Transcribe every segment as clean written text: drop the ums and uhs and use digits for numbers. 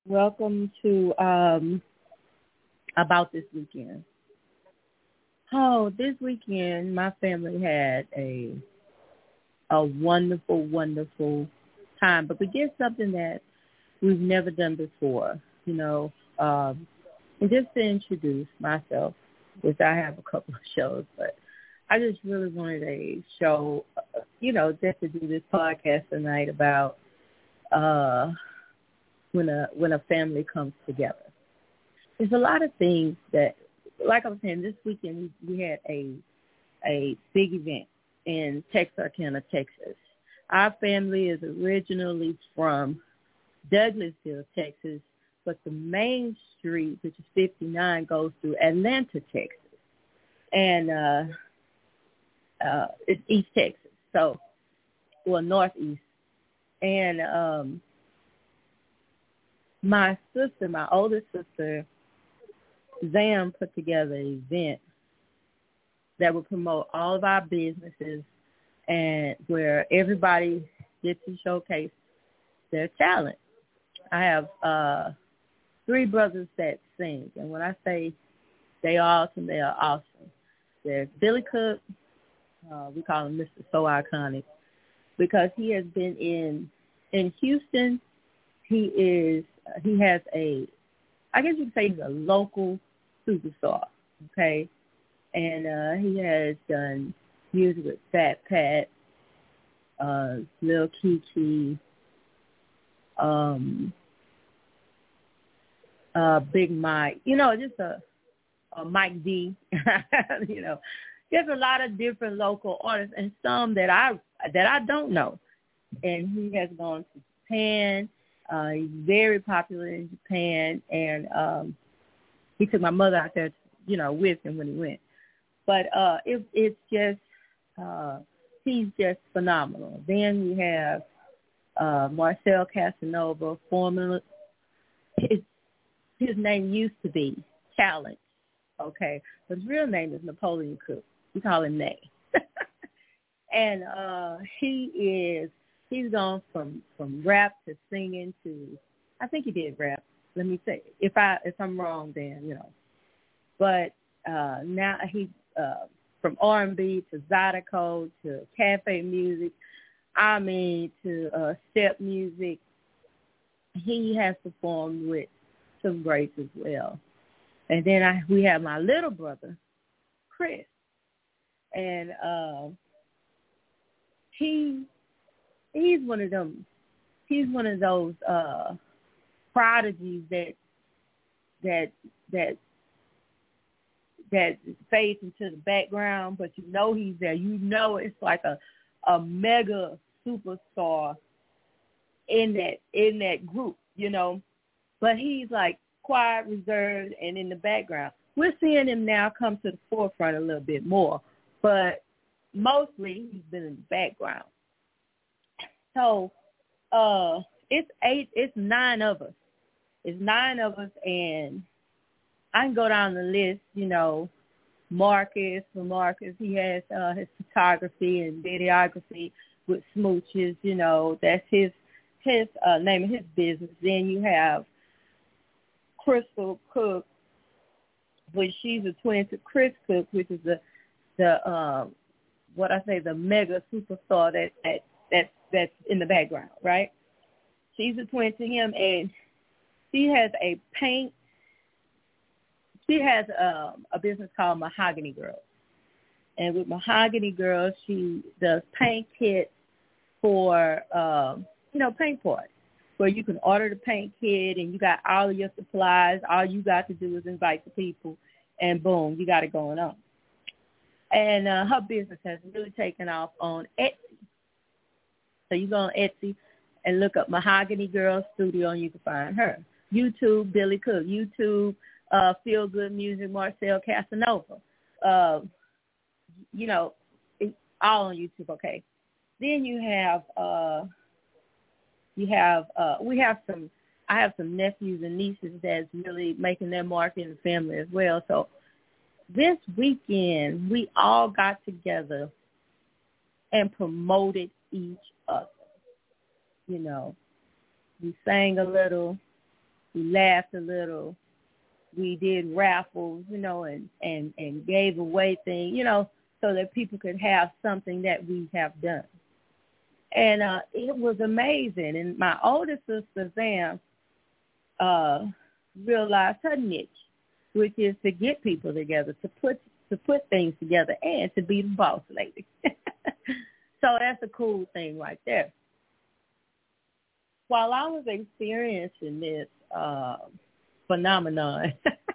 Welcome to About This Weekend. Oh, this weekend my family had a wonderful, wonderful time. But we did something that we've never done before, and just to introduce myself, which I have a couple of shows, but I just really wanted a show, just to do this podcast tonight about when a family comes together. There's a lot of things that, like I was saying, this weekend we had a big event in Texarkana, Texas. Our family is originally from Douglasville, Texas, but the main street, which is 59, goes through Atlanta, Texas, and it's East Texas, Northeast. And my oldest sister, Zam, put together an event that would promote all of our businesses and where everybody gets to showcase their talent. I have 3 brothers that sing, and when I say they are awesome, they are awesome. There's Billy Cook. We call him Mr. So Iconic because he has been in Houston. He has I guess you could say he's a local superstar, okay? And he has done music with Fat Pat, Lil Kiki, Big Mike, just a Mike D, there's a lot of different local artists and some that I don't know. And he has gone to Japan. He's very popular in Japan, and he took my mother out there, with him when he went. But it's just he's just phenomenal. Then we have Marcel Casanova, formerly his name used to be Talent, okay, but his real name is Napoleon Cook. We call him Nay. And he's gone from rap to singing to, I think he did rap. Let me say, if I'm wrong, then But now he's from R&B to Zydeco to cafe music. To step music. He has performed with some greats as well. And then we have my little brother, Chris, and he's one of them. He's one of those prodigies that fades into the background, but he's there. It's like a mega superstar in that group, But he's like quiet, reserved, and in the background. We're seeing him now come to the forefront a little bit more, but mostly he's been in the background. So it's 9 of us. It's 9 of us, and I can go down the list, Marcus, he has his photography and videography with Smooches, that's his name of his business. Then you have Crystal Cook, which she's a twin to Chris Cook, which is the mega superstar that's in the background, right? She's a twin to him, and she has a business called Mahogany Girls. And with Mahogany Girls, she does paint kits for, paint parties, where you can order the paint kit and you got all of your supplies. All you got to do is invite the people, and boom, you got it going on. And her business has really taken off on Etsy. So you go on Etsy and look up Mahogany Girls Studio, and you can find her. YouTube, Billy Cook. YouTube, Feel Good Music, Marcel Casanova. It's all on YouTube, okay. Then I have some nephews and nieces that's really making their mark in the family as well. So this weekend, we all got together and promoted each other. We sang a little, We laughed a little. We did raffles, and gave away things, so that people could have something that we have done. And it was amazing. And my older sister, Sam, realized her niche, which is to get people together, to put things together, and to be the boss lady. So that's a cool thing right there. While I was experiencing this phenomenon,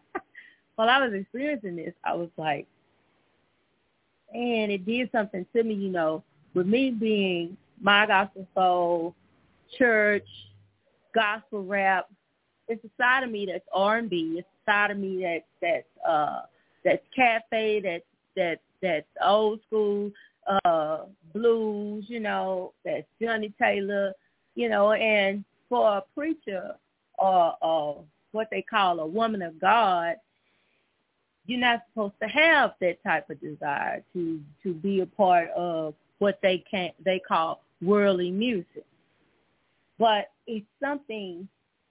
I was like, man, it did something to me, with me being my gospel soul, church, gospel rap. It's a side of me that's R&B. It's a side of me that's cafe, that's old school blues, that's Johnny Taylor, and for a preacher or what they call a woman of God, you're not supposed to have that type of desire to be a part of what they call worldly music. But it's something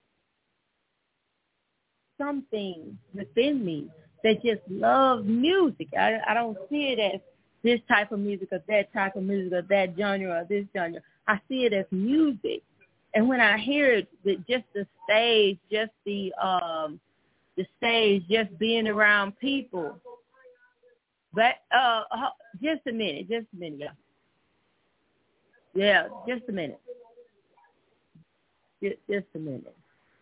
within me that just loves music. I don't see it as this type of music or that type of music or that genre or this genre. I see it as music. And when I hear it, just the stage, just just being around people. But just a minute, y'all. Yeah, just a minute. Just a minute.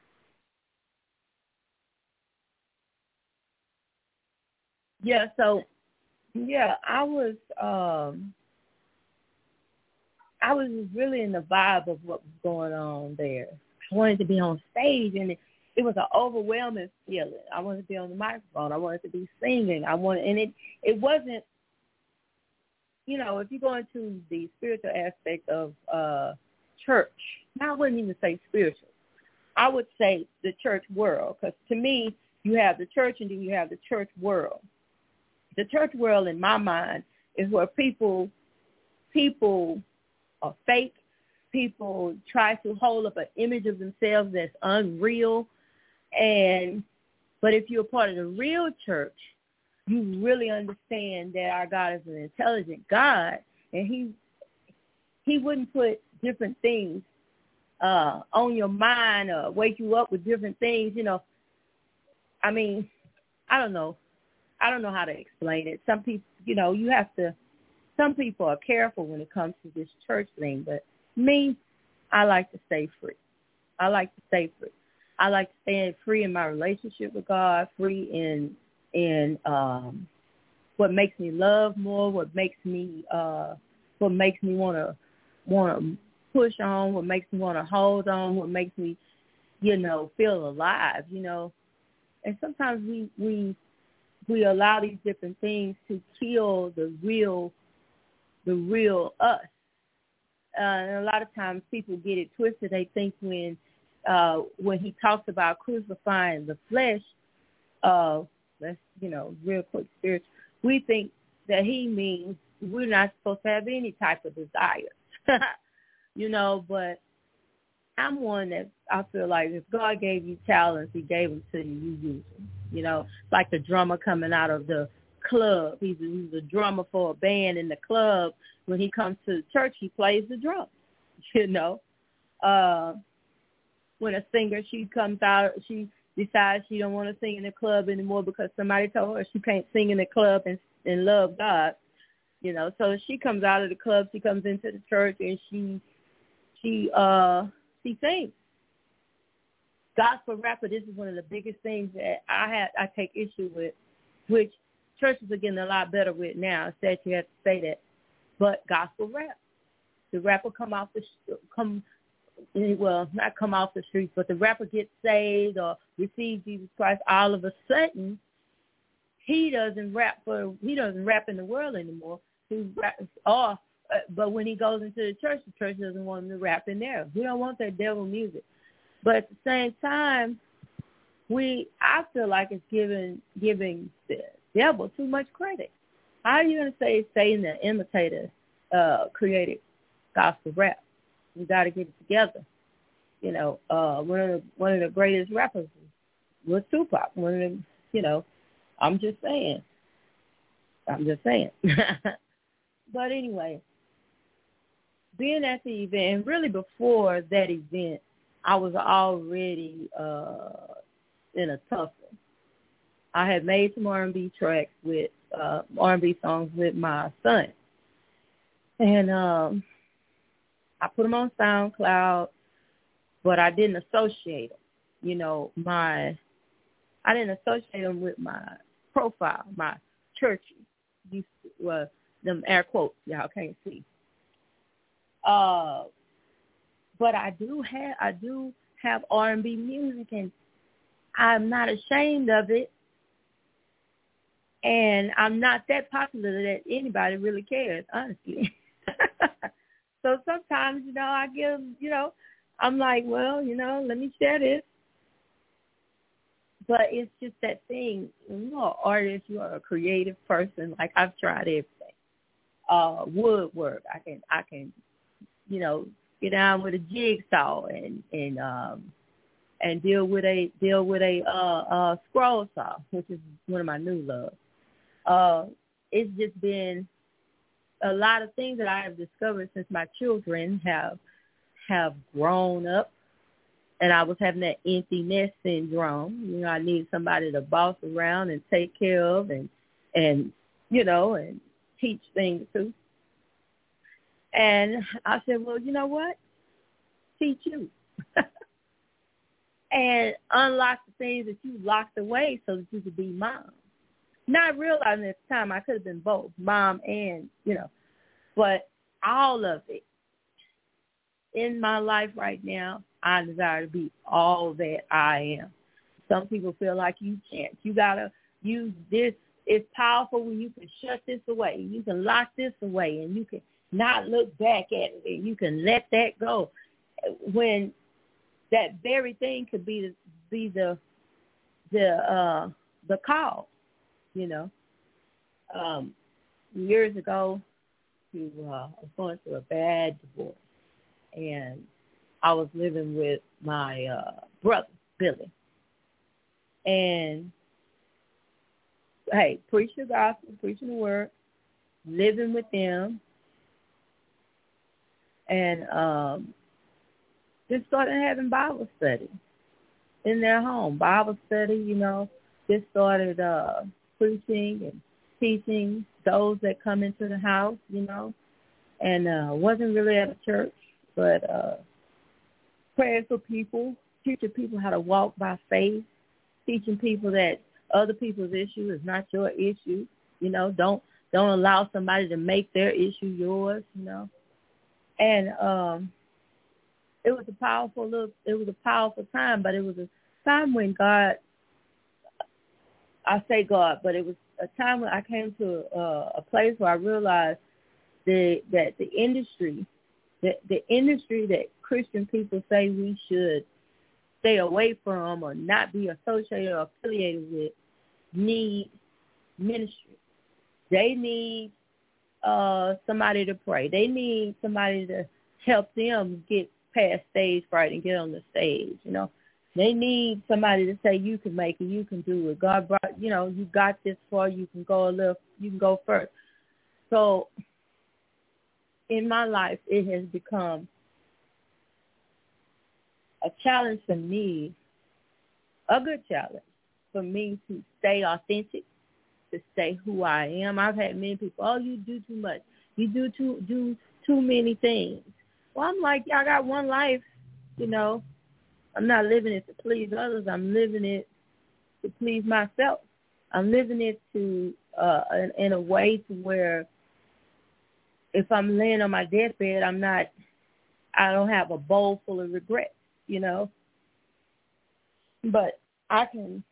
Yeah, so I was really in the vibe of what was going on there. I wanted to be on stage, and it was an overwhelming feeling. I wanted to be on the microphone. I wanted to be singing. It wasn't, if you go into the spiritual aspect of church, now I wouldn't even say spiritual. I would say the church world, because to me, you have the church and then you have the church world. The church world, in my mind, is where people are fake. People try to hold up an image of themselves that's unreal. But if you're a part of the real church, you really understand that our God is an intelligent God, and he wouldn't put different things on your mind or wake you up with different things. I mean, I don't know how to explain it. Some people, some people are careful when it comes to this church thing, but me, I like to stay free. I like to stay free in my relationship with God, free in what makes me love more, what makes me want to push on, what makes me want to hold on, what makes me, feel alive, And sometimes we allow these different things to kill the real us. And a lot of times people get it twisted. They think when he talks about crucifying the flesh, that's, real quick spiritual, we think that he means we're not supposed to have any type of desire. But I'm one that I feel like if God gave you talents, he gave them to you, you use them. It's like the drummer coming out of the club. He's a drummer for a band in the club. When he comes to the church, he plays the drums, When a singer, she comes out, she decides she don't want to sing in the club anymore because somebody told her she can't sing in the club and love God, So she comes out of the club, she comes into the church, and she sings. Gospel rapper, this is one of the biggest things that I take issue with, which churches are getting a lot better with now. It's that you have to say that. But gospel rap, the rapper not come off the streets, but the rapper gets saved or receives Jesus Christ. All of a sudden, he doesn't rap in the world anymore. But when he goes into the church doesn't want him to rap in there. We don't want that devil music. But at the same time, I feel like it's giving the devil too much credit. How are you going to say Satan, the imitator, created gospel rap? We got to get it together. One of the greatest rappers was Tupac. One of the, I'm just saying. But anyway, being at the event, and really before that event, I was already in a tussle. I had made some R&B tracks with R&B songs with my son, and I put them on SoundCloud, but I didn't associate them. I didn't associate them with my profile, my churchy. Them air quotes, y'all can't see. But I do have R&B music, and I'm not ashamed of it. And I'm not that popular that anybody really cares, honestly. So sometimes, I give, I'm like, well, let me share this. But it's just that thing, you're an artist, you are a creative person. Like, I've tried everything. Woodwork, I can, get down with a jigsaw and deal with a scroll saw, which is one of my new loves. It's just been a lot of things that I have discovered since my children have grown up, and I was having that empty nest syndrome. I need somebody to boss around and take care of and teach things to. And I said, well, you know what? Teach you. And unlock the things that you locked away so that you could be mom. Not realizing at the time I could have been both, mom and, but all of it. In my life right now, I desire to be all that I am. Some people feel like you can't. You got to use this. It's powerful when you can shut this away. You can lock this away, and you can not look back at it, and you can let that go. When that very thing could be the cause, Years ago, I was going through a bad divorce, and I was living with my brother, Billy. And, hey, preach the gospel, preaching the word, living with them, and just started having Bible study in their home. Bible study, just started preaching and teaching those that come into the house, and wasn't really at a church, but praying for people, teaching people how to walk by faith, teaching people that other people's issue is not your issue. Don't allow somebody to make their issue yours. And it was a powerful time, but it was a time when God, I say God, but it was a time when I came to a place where I realized that the industry that Christian people say we should stay away from or not be associated or affiliated with need ministry. They need somebody to pray. They need somebody to help them get past stage fright and get on the stage, They need somebody to say, you can make it, you can do it. God brought, you got this far, you can go first. So in my life, it has become a challenge for me, a good challenge for me to stay authentic, to stay who I am. I've had many people, oh, you do too much. You do too many things. Well, I'm like, y'all got one life, I'm not living it to please others. I'm living it to please myself. I'm living it to in a way to where if I'm laying on my deathbed, I don't have a bowl full of regrets, But I can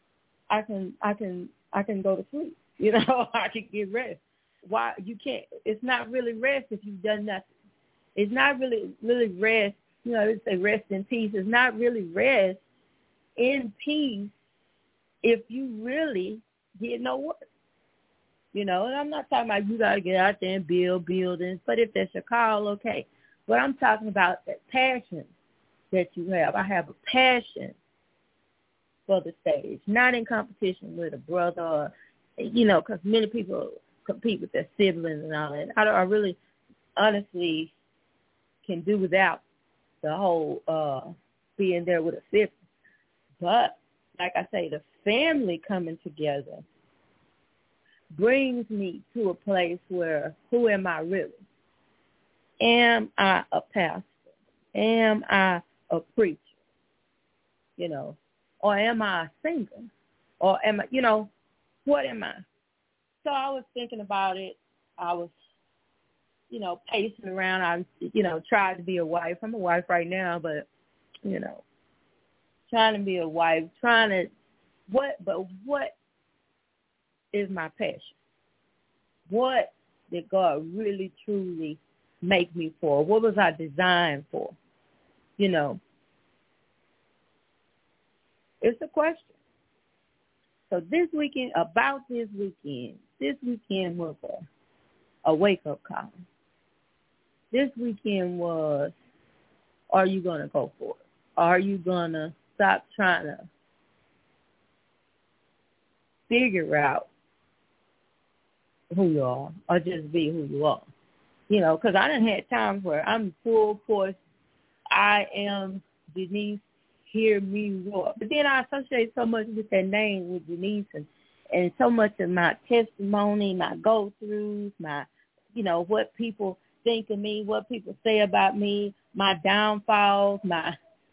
go to sleep, I can get rest. Why you can't? It's not really rest if you've done nothing. It's not really rest. They say rest in peace. It's not really rest in peace if you really did no work. And I'm not talking about you got to get out there and build buildings, but if that's your call, okay. But I'm talking about that passion that you have. I have a passion for the stage, not in competition with a brother, or, because many people compete with their siblings and all that. I really, honestly, can do without the whole being there with a sibling. But, like I say, the family coming together brings me to a place where, who am I really? Am I a pastor? Am I a preacher? Or am I a singer? Or am I, what am I? So I was thinking about it. I was, pacing around. I, tried to be a wife. I'm a wife right now, but, trying to be a wife, what is my passion? What did God really, truly make me for? What was I designed for? It's a question. So this weekend was a wake-up call. This weekend was, are you going to go for it? Are you going to stop trying to figure out who you are or just be who you are? Because I done had times where I'm full force. I am Denise, hear me roar. But then I associate so much with that name with Denise and so much of my testimony, my go-throughs, my, what people think of me, what people say about me, my downfalls, my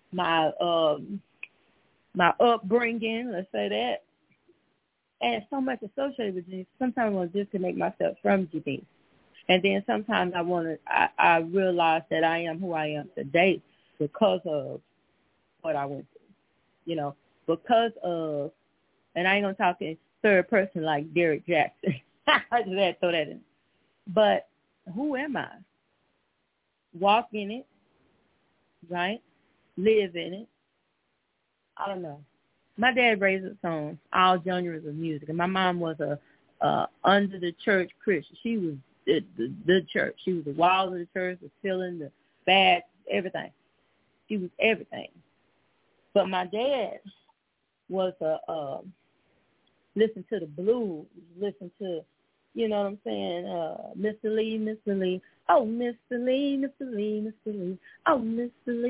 upbringing, let's say that. And so much associated with Denise. Sometimes I want to disconnect myself from Denise. And then sometimes I realize that I am who I am today because of what I went through. Because of, and I ain't going to talk in third person like Derek Jackson. I just had to throw that in. But who am I? Walk in it, right? Live in it. I don't know. My dad raised us on all genres of music, and my mom was a under the church Christian. She was the church. She was the walls of the church, the ceiling, the bats, everything. She was everything. But my dad was listen to the blues, listen to, you know what I'm saying, Mr. Lee. Oh, Mr. Lee. Oh, Mr.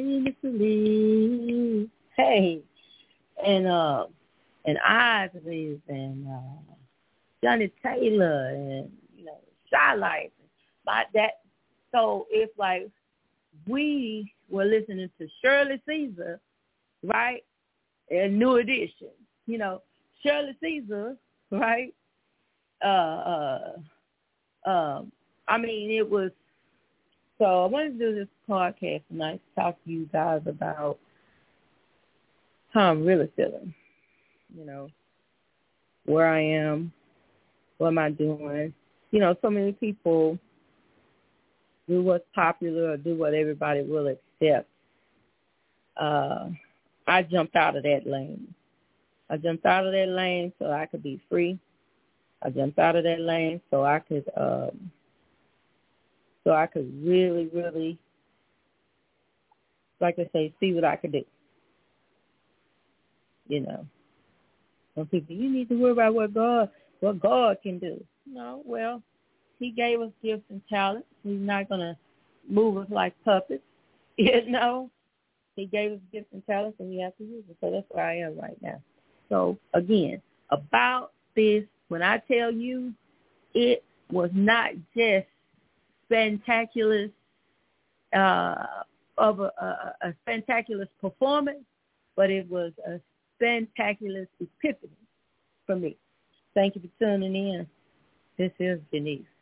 Lee. Hey. And Isley's and Johnny Taylor and, Shy Life. Like that. So it's like we were listening to Shirley Caesar, right? And New Edition. Shirley Caesar, right? It was, so I wanted to do this podcast tonight to talk to you guys about how I'm really feeling, where I am, what am I doing. So many people do what's popular or do what everybody will accept. I jumped out of that lane. I jumped out of that lane so I could be free. I jumped out of that lane so I could really, really, like I say, see what I could do. Some people, you need to worry about what God can do. No, well, he gave us gifts and talents. He's not going to move us like puppets. He gave us gifts and talents, and we have to use it. So that's where I am right now. So, again, about this, when I tell you it was not just spectacular of a spectacular performance, but it was a spectacular epiphany for me. Thank you for tuning in. This is Denise.